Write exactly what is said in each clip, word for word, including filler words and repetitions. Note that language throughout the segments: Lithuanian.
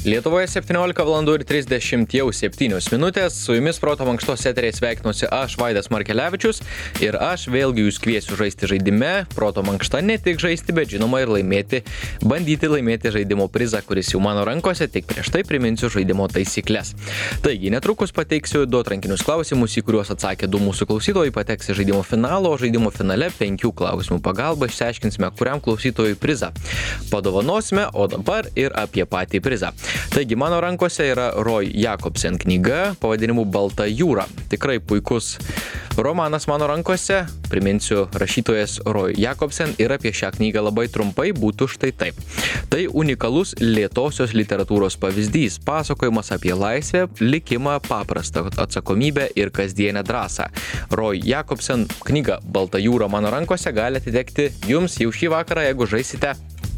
Lietuvoje septyniolika valandų ir trisdešimt jau septynios minutės. Su jumis Proto mankštos eteryje sveikinuosi aš, Vaidas Markelevičius. Ir aš vėlgi jūs kviesiu žaisti žaidime. Proto mankšta ne tik žaisti, bet žinoma ir laimėti, bandyti laimėti žaidimo prizą, kuris jau mano rankose. Tik prieš tai priminsiu žaidimo taisyklės. Taigi, netrukus pateiksiu du atrankinius klausimus, į kuriuos atsakė du mūsų klausytojai, pateks į žaidimo finalo, o žaidimo finale penkių klausimų pagalba išsiaiškinsime, kuriam klausytojui prizą padovanosime, o dabar ir apie patį prizą. Taigi, mano rankose yra Roy Jakobsen knyga pavadinimu Balta jūra. Tikrai puikus romanas mano rankose. Priminsiu, rašytojas Roy Jakobsen ir apie šią knygą labai trumpai būtų štai taip. Tai unikalus lėtosios literatūros pavyzdys, pasakojimas apie laisvę, likimą, paprastą atsakomybę ir kasdienę drąsą. Roy Jakobsen knyga Balta jūra mano rankose gali atitekti jums jau šį vakarą, jeigu žaisite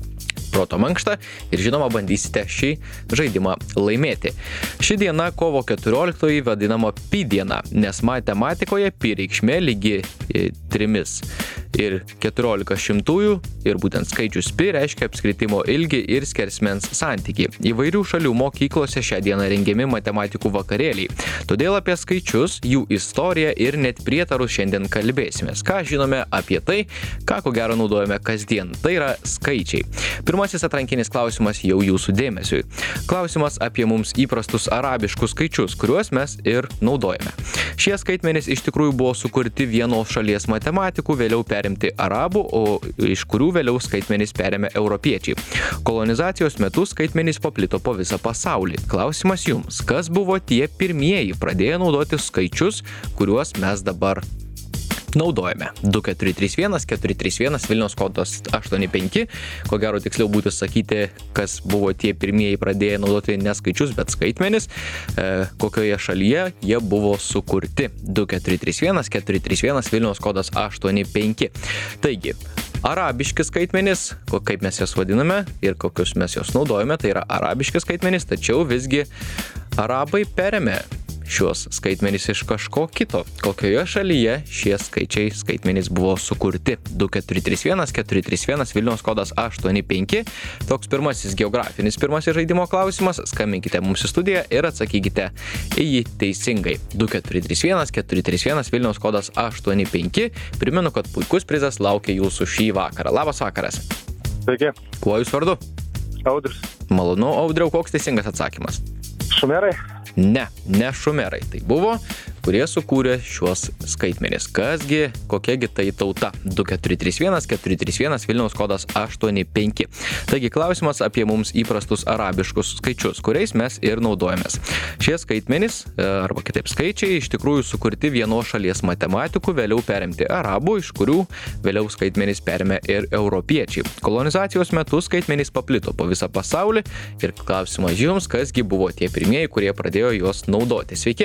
Proto mankštą ir žinoma bandysite šį žaidimą laimėti. Ši diena kovo keturioliktoji vadinama pi diena, nes matematikoje pi reikšmė lygi trimis ir keturiolika šimtųjų ir būtent skaičius pi reiškia apskritimo ilgį ir skersmens santykį. Įvairių šalių mokyklose šią dieną rengiami matematikų vakarėliai. Todėl apie skaičius, jų istoriją ir net prietarus šiandien kalbėsimės. Ką žinome apie tai, ką ko gero naudojame kasdien. Tai yra skaičiai. Pirmasis atrankinis klausimas jau jūsų dėmesiui. Klausimas apie mums įprastus arabiškus skaičius, kuriuos mes ir naudojame. Šie skaitmenys iš tikrųjų buvo sukurti vienos šalies matematikų, vėliau perimti arabų, o iš kurių vėliau skaitmenys perėmė europiečiai. Kolonizacijos metu skaitmenys paplito po visą pasaulį. Klausimas jums, kas buvo tie pirmieji pradėję naudoti skaičius, kuriuos mes dabar naudojame. du keturi trys vienas keturi trys vienas Vilniaus kodas aštuoni penki. Ko gero tiksliau būtų sakyti, kas buvo tie pirmieji pradėję naudoti ne skaičius, bet skaitmenis, e, kokioje šalyje jie buvo sukurti. du keturi trys vienas keturi trys vienas Vilniaus kodas aštuoni penki. Taigi, arabiški skaitmenys, kaip mes jas vadiname ir kokius mes jos naudojame, tai yra arabiški skaitmenys, tačiau visgi arabai perėmė šios skaitmenys iš kažko kito. Kokioje šalyje šie skaičiai skaitmenys buvo sukurti? du keturi trys vienas keturi trys vienas Vilniaus kodas aštuoni penki. Toks pirmasis geografinis pirmasis žaidimo klausimas. Skambinkite mums į studiją ir atsakykite į jį teisingai. du keturi trys vienas keturi trys vienas Vilniaus kodas aštuoni penki. Primenu, kad puikus prizas laukia jūsų šį vakarą. Labas vakaras. Sveiki. Kuo jūs vardu? Audrius. Malonu, Audriau, koks teisingas atsakymas? Šumerai? Ne, ne šumerai. Tai buvo, kurie sukūrė šiuos skaitmenis. Kasgi, kokiagi tai tauta? du keturi trys vienas keturi trys vienas Vilniaus kodas aštuoni penki. Taigi klausimas apie mums įprastus arabiškus skaičius, kuriais mes ir naudojamės. Šie skaitmenys, arba kitaip skaičiai, iš tikrųjų sukurti vienos šalies matematikų, vėliau perimti arabų, iš kurių vėliau skaitmenys perėmė ir europiečiai. Kolonizacijos metu skaitmenys paplito po visą pasaulį ir klausimas jums, kasgi buvo tie pirmieji, kurie pradėjo juos naudoti. Sveiki.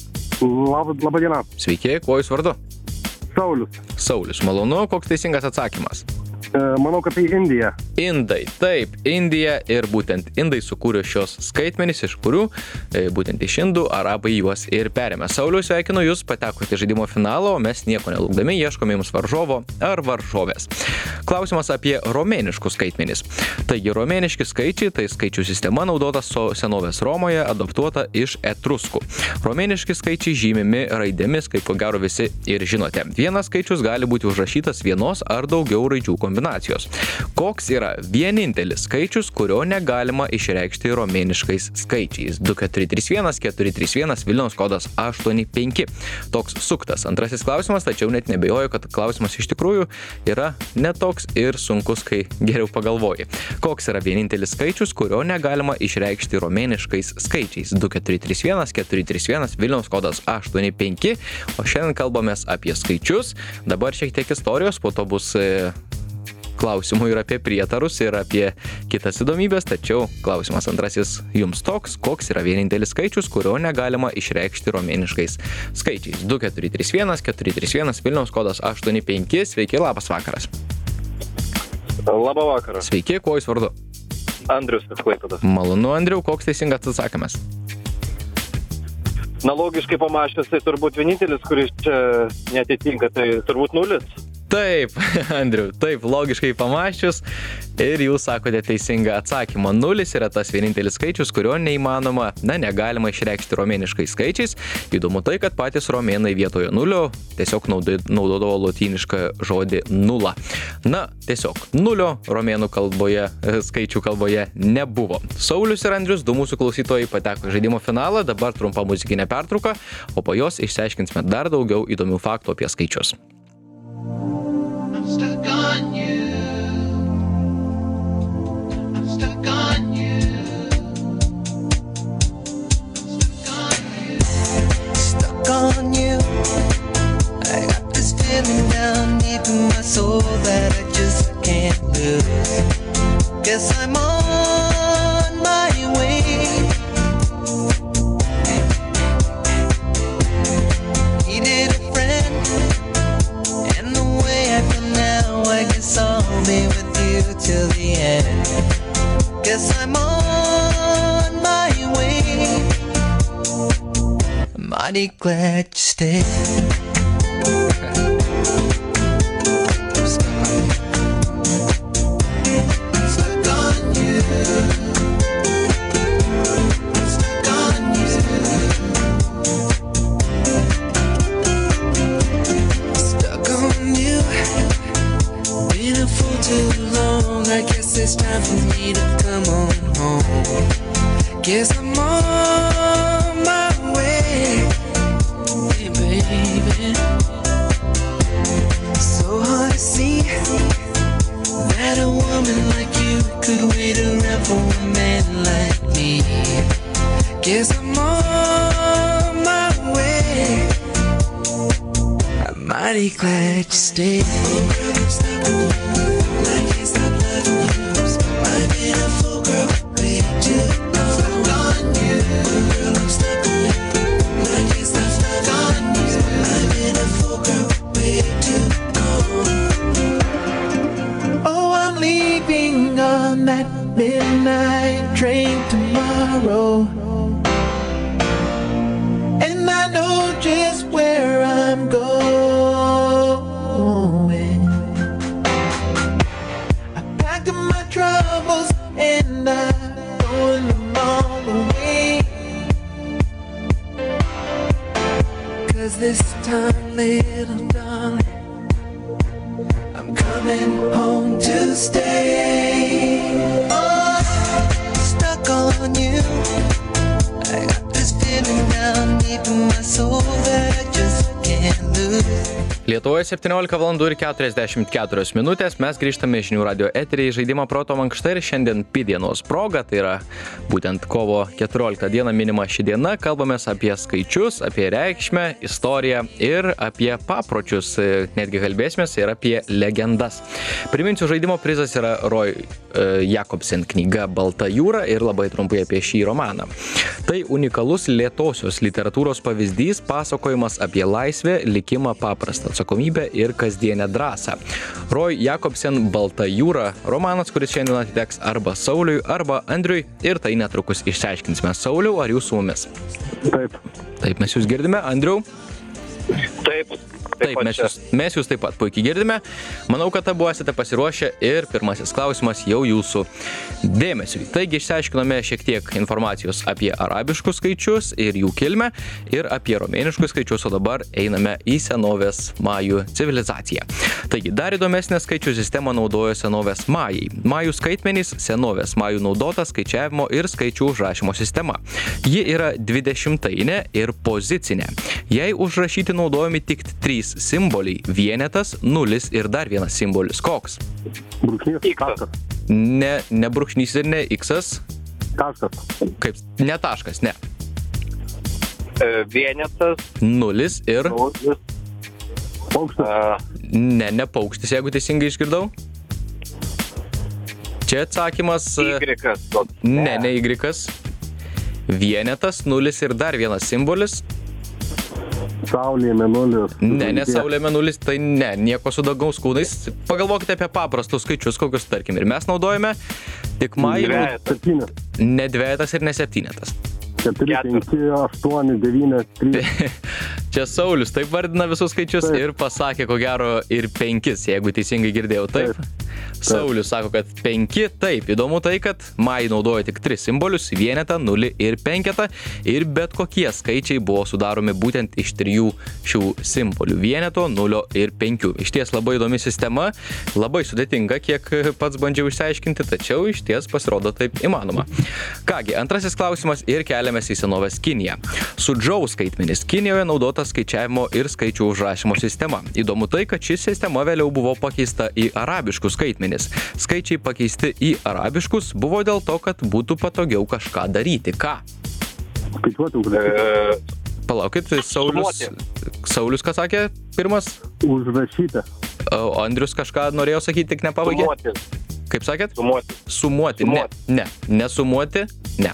Labą, labą dieną. Sveiki, kuo jūs vardu? Saulius. Saulius, malonu, koks teisingas atsakymas? E, manau, kad tai Indija. Indai, taip, Indija ir būtent Indai sukūrė šios skaitmenys, iš kurių, e, būtent iš Indų, arabai juos ir perėmė. Saulius, sveikinu jūs, patekote žaidimo finalo, o mes nieko nelaukdami ieškome jums varžovo ar varžovės. Klausimas apie romėniškus skaitmenys. Taigi, romėniški skaičiai, tai skaičių sistema naudota so senovės Romoje, adaptuota iš etruskų. Romėniški skaičiai žymimi raidėmis, kaip ko gero visi ir žinote. Vienas skaičius gali būti užrašytas vienos ar daugiau raidžių kombinacijos. Koks yra vienintelis skaičius, kurio negalima išreikšti romėniškais skaičiais? du keturi trys vienas keturi trys vienas Vilniaus kodas aštuoni penki. Toks suktas antrasis klausimas, tačiau net nebejoju, kad klausimas iš tikrųjų yra netoks ir sunkus, kai geriau pagalvoji. Koks yra vienintelis skaičius, kurio negalima išreikšti romėniškais skaičiais? du keturi trys vienas keturi trys vienas Vilniaus kodas aštuoni penki. O šiandien kalbamės apie skaičius. Dabar šiek tiek istorijos, po to bus e, klausimų ir apie prietarus, ir apie kitas įdomybės, tačiau klausimas antrasis jums toks, koks yra vienintelis skaičius, kurio negalima išreikšti romėniškais skaičiais. du keturi trys vienas keturi trys vienas Vilniaus kodas aštuoni penki. Sveiki, labas vakaras. Labą vakarą. Sveiki, kuo jūs vardu? Andrius iš Klaipėdos. Malonu, Andriau, koks teisingas atsakymas? Na, logiškai pamačius, tai turbūt vienintelis, kuris čia netitinka, tai turbūt nulis. Taip, Andriu, taip, logiškai pamąsčius. Ir jūs sakote teisingą atsakymą. Nulis yra tas vienintelis skaičius, kurio neįmanoma, na, negalima išreikšti romėniškais skaičiais. Įdomu tai, kad patys romėnai vietoje nulio tiesiog naudodavo lotynišką žodį nula. Na, tiesiog nulio romėnų kalboje, skaičių kalboje nebuvo. Saulius ir Andrius, du mūsų klausytojai, pateko į žaidimo finalą, dabar trumpa muzikinė pertrauka, o po jos išsiaiškinsime dar daugiau įdomių faktų apie skaičius. I'm stuck on you. I'm stuck on you. Stuck on you. I got this feeling down deep in my soul that I just can't lose. Guess I'm on my way. Needed a friend. I guess I'll be with you till the end. Guess I'm on my way. I'm mighty glad you stayed. Stuck on you. Stuck on you. Stuck on you. Been a fool too long, I guess it's time for me to come on home. Guess I'm on my way, hey baby. So hard to see that a woman like you could wait around for a man like me. Guess I'm on my way. I'm mighty glad you stayed. That midnight train tomorrow, and I know just where I'm going. I packed up my troubles and I'm throwing them all away, 'cause this time, little darling, I'm coming home to stay. Oh, stuck on you. I got this feeling down deep in my soul that I just can't lose. Lietuvoje septyniolika valandų ir keturiasdešimt keturios minutės. Mes grįžtame į Žinių radio eterį į žaidimą Proto mankšta ir šiandien Pi dienos proga, tai yra būtent kovo keturioliktą dieną minima ši diena. Kalbamės apie skaičius, apie reikšmę, istoriją ir apie papročius. Netgi kalbėsimės ir apie legendas. Priminsiu, žaidimo prizas yra Roy e, Jakobsen knyga Balta jūra ir labai trumpai apie šį romaną. Tai unikalus lėtosios literatūros pavyzdys, pasakojimas apie laisvę, likimą, paprastą atsakomybę ir kasdienę drąsą. Roy Jakobsen Balta jūra romanas, kuris šiandien atiteks arba Sauliui, arba Andriui, ir tai netrukus išsiaiškinsime. Sauliau, ar jūs su mumis? Taip. Taip, mes jūs girdime. Andriau? Taip. Taip, mes jūs, mes jūs taip pat puikiai girdime. Manau, kad abu esate pasiruošę ir pirmasis klausimas jau jūsų dėmesiui. Taigi išsiaiškinome šiek tiek informacijos apie arabiškus skaičius ir jų kilmę ir apie romėniškus skaičius, o dabar einame į senovės majų civilizaciją. Taigi dar įdomesnė skaičių sistema naudojo senovės majai. Majų skaitmenys senovės majų naudota skaičiavimo ir skaičių užrašymo sistema. Ji yra dvidešimtainė ir pozicinė. Jei užrašyti naudojami tik trys simboliai – vienetas, nulis ir dar vienas simbolis. Koks? Brūkšnys. Taškas. Ne, ne brūkšnys ir ne iksas. Taškas. Kaip? Ne taškas, ne. Vienetas. Nulis ir... Paukštis. Ne, ne paukštis, jeigu teisingai išgirdau. Čia atsakymas... Ygrikas. Ne, ne ygrikas. Vienetas, nulis ir dar vienas simbolis. Saulė, mėnulis. Ne, ne Saulė, mėnulis, tai ne, nieko su dangaus kūnais. Pagalvokite apie paprastus skaičius, kokius, tarkim, ir mes naudojame. Tik majų... Septynis. Ne dvejetas ir ne septynetas. Keturi, penki, aštuoni, devyni, trys. Čia Saulius taip vardina visus skaičius Taip. ir pasakė, ko gero, ir penkis, jeigu teisingai girdėjau. Taip. Saulius sako, kad penki, taip. Įdomu tai, kad Mai naudoja tik tris simbolius - vienetą, nulį ir penketą. Ir bet kokie skaičiai buvo sudaromi būtent iš trijų šių simbolių - vieneto, nulio ir penkių. Iš ties labai įdomi sistema, labai sudėtinga, kiek pats bandžiau išsiaiškinti, tačiau iš ties pasirodo taip įmanoma. Kągi, antrasis klausimas ir keliamės į senovės Kiniją. Sudžou skaitmenis Kinijoje naudota skaičiavimo ir skaičių užrašymo sistema. Įdomu tai, kad ši sistema vėliau buvo pakeista į arabiškus skaitmenis. Skaičiai pakeisti į arabiškus buvo dėl to, kad būtų patogiau kažką daryti. Ką? Skaičiuoti užrašyta. Palaukit, tai Saulius, Saulius ką sakė pirmas? Užrašyta. O Andrius kažką norėjo sakyti, tik nepabaigė. Sumuoti. Kaip sakėt? Sumuoti. Sumuoti. Ne, ne. Nesumuoti. Ne.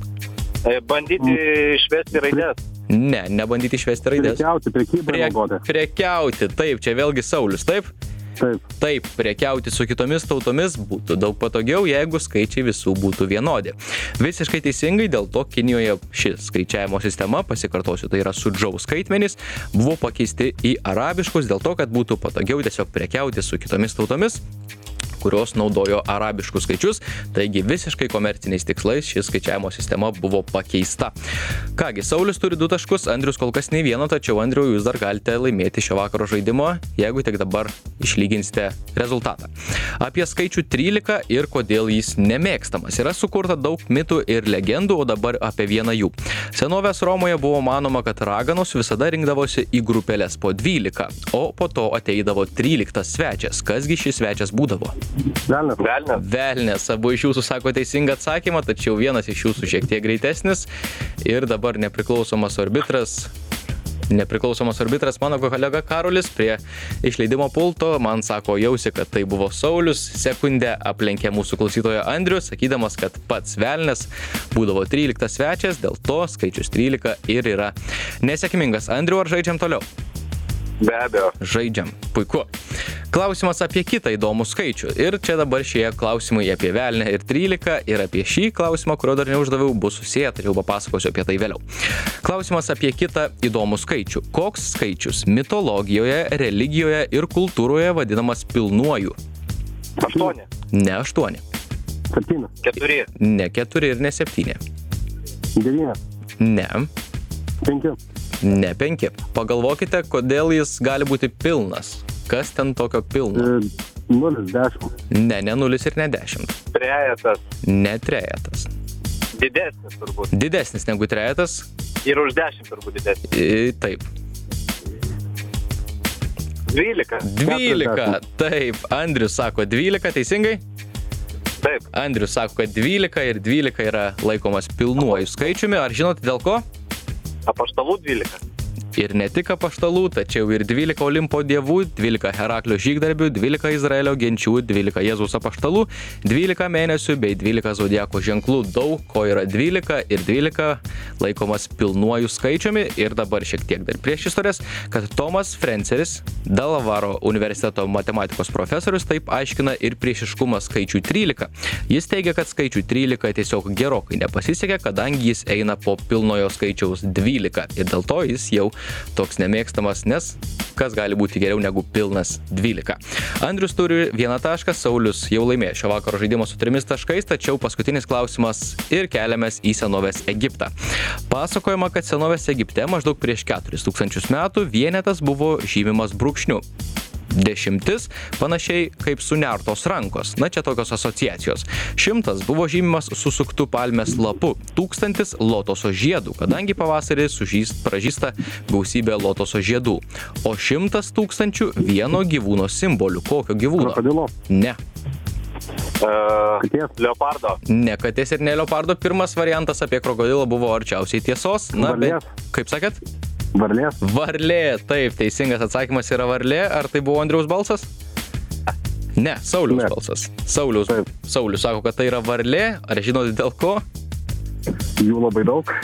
E, Bandyti išvesti raidės. Ne, nebandyti išvesti raidės. Prekiauti, prekybą Prie, naudoti. prekiauti, taip, čia vėlgi Saulius, taip? Taip. Taip, prekiauti su kitomis tautomis būtų daug patogiau, jeigu skaičiai visų būtų vienodi. Visiškai teisingai, dėl to Kinijoje ši skaičiavimo sistema, pasikartosiu, tai yra sudžou skaitmenys, buvo pakeisti į arabiškus dėl to, kad būtų patogiau tiesiog prekiauti su kitomis tautomis, kurios naudojo arabiškus skaičius, taigi visiškai komerciniais tikslais ši skaičiavimo sistema buvo pakeista. Kągi, Saulius turi du taškus, Andrius kol kas nei vieno, tačiau Andriu, jūs dar galite laimėti šio vakaro žaidimo, jeigu tik dabar išlyginsite rezultatą. Apie skaičių trylika ir kodėl jis nemėgstamas. Yra sukurta daug mitų ir legendų, o dabar apie vieną jų. Senovės Romoje buvo manoma, kad raganos visada rinkdavosi į grupelės po dvylika, o po to ateidavo tryliktas svečias. Kasgi šis svečias būdavo? Velnes. Velnes. Velnės, abu iš jūsų sako teisingą atsakymą, tačiau vienas iš jūsų šiek tiek greitesnis ir dabar nepriklausomas arbitras, nepriklausomas arbitras mano kolega Karolis prie išleidimo pulto man sako jausi, kad tai buvo Saulius, sekundę aplenkė mūsų klausytoją Andrių, sakydamas, kad pats velnės būdavo tryliktas svečias, dėl to skaičius trylika ir yra nesėkmingas. Andriu, ar žaidžiam toliau? Be abejo. Žaidžiam. Puiku. Klausimas apie kitą įdomų skaičių. Ir čia dabar šie klausimai apie velnę ir trylika ir apie šį klausimą, kurio dar neuždaviau, bus susiję, tačiau papasakosiu apie tai vėliau. Klausimas apie kitą įdomų skaičių. Koks skaičius mitologijoje, religijoje ir kultūroje vadinamas pilnuoju? Aštuoni. Ne aštuoni. Septyni. Keturi. Ne keturi ir ne septyni. Devyni. Ne. Penki. Ne penki. Pagalvokite, kodėl jis gali būti pilnas. Kas ten tokio pilno? E, Nulis. Dešimt. Ne, ne nulis ir ne dešimt. Trejetas. Ne trejetas. Didesnis turbūt. Didesnis negu trejetas. Ir už dešimt turbūt didesnis. I, taip. Dvylika. Dvylika. Taip. Andrius sako dvylika, teisingai? Taip. Andrius sako, kad dvylika ir dvylika yra laikomas pilnuoju skaičiumi. Ar žinote dėl ko? Apaštalų dvylika. Ir ne tik apaštalų, tačiau ir dvylika Olimpo dievų, dvylika Heraklio žygdarbių, dvylika Izraelio genčių, dvylika Jėzaus apaštalų, dvylika mėnesių bei dvylika zodiako ženklų. Daug ko yra dvylika ir dvylika laikomas pilnuoju skaičiumi. Ir dabar šiek tiek dar prieš istorijas, kad Tomas Frenceris, Delavaro universiteto matematikos profesorius, taip aiškina ir priešiškumą skaičių trylika. Jis teigia, kad skaičių trylika tiesiog gerokai nepasisekė, kadangi jis eina po pilnojo skaičiaus dvylika. Ir dėl to jis jau toks nemėgstamas, nes kas gali būti geriau negu pilnas dvylika. Andrius turi vieną tašką, Saulius jau laimėjo šio vakaro žaidimo su trimis taškais, tačiau paskutinis klausimas ir keliamės į senovės Egiptą. Pasakojama, kad senovės Egipte maždaug prieš keturis tūkstančius metų vienetas buvo žymimas brūkšniu. Dešimtis panašiai kaip sunertos rankos. Na, čia tokios asociacijos. Šimtas buvo žymimas susuktų palmės lapu. Tūkstantis lotoso žiedų, kadangi pavasarį sužyst, pražysta gausybė lotoso žiedų. O šimtas tūkstančių vieno gyvūno simbolių. Kokio gyvūno? Krokodilo. Ne. Uh, Katės. Leopardo. Ne katės ir ne leopardo. Pirmas variantas apie krokodilą buvo arčiausiai tiesos. Na, bet, Varlės. kaip sakėt? Varlės. Varlė, taip, teisingas atsakymas yra varlė. Ar tai buvo Andriaus balsas? Ne, Sauliaus Ne. balsas. Sauliaus, Taip. Saulius sako, kad tai yra varlė. Ar žinote dėl ko? Jų labai daug.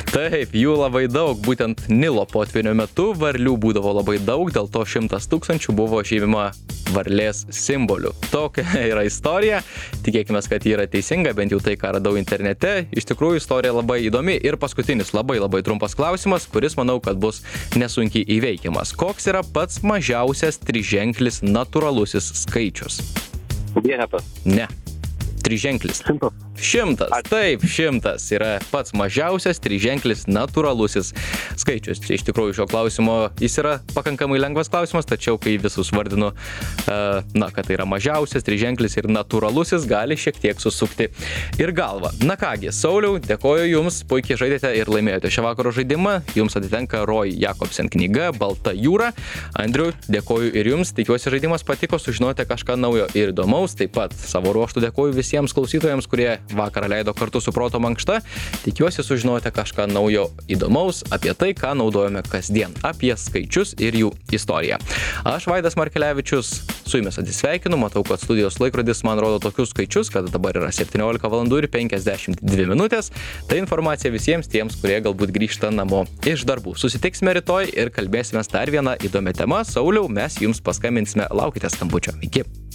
Taip, jų labai daug. Būtent Nilo potvynio metu varlių būdavo labai daug, dėl to šimtas tūkstančių buvo žymima varlės simboliu. Tokia yra istorija. Tikėkime, kad ji yra teisinga, bent jau tai, ką radau internete. Iš tikrųjų, istorija labai įdomi. Ir paskutinis labai labai trumpas klausimas, kuris, manau, kad bus nesunkiai įveikiamas. Koks yra pats mažiausias triženklis natūralusis skaičius? Vienetas. Ne. Triženklis. Šimtas. Šimtas. Taip, šimtas yra pats mažiausias triženklis natūralusis skaičius. Iš tikrųjų, šio klausimo jis yra pakankamai lengvas klausimas, tačiau kai visus vardinu, na, kad tai yra mažiausias triženklis ir natūralusis, gali šiek tiek susukti ir galvą. Na kągi, Sauliau, dėkoju Jums, puikiai žaidėte ir laimėjote šią vakaro žaidimą. Jums atitenka Roy Jakobsen knyga Balta jūra. Andriu, dėkoju ir Jums, tikiuosi žaidimas patiko, sužinote kažką naujo ir įdomaus. Taip pat savo ruožtų dėkoju visiems klausytojams, kurie vakarą leido kartu su Proto mankšta. Tikiuosi sužinojote kažką naujo įdomaus apie tai, ką naudojame kasdien, apie skaičius ir jų istoriją. Aš Vaidas Markelevičius su Jumis atsisveikinu, matau, kad studijos laikrodis man rodo tokius skaičius, kad dabar yra septyniolika valandų ir penkiasdešimt dvi minutės. Tai informacija visiems tiems, kurie galbūt grįžta namo iš darbų. Susitiksime rytoj ir kalbėsime dar vieną įdomią temą. Sauliau, mes Jums paskambinsime, laukite skambučio. Iki.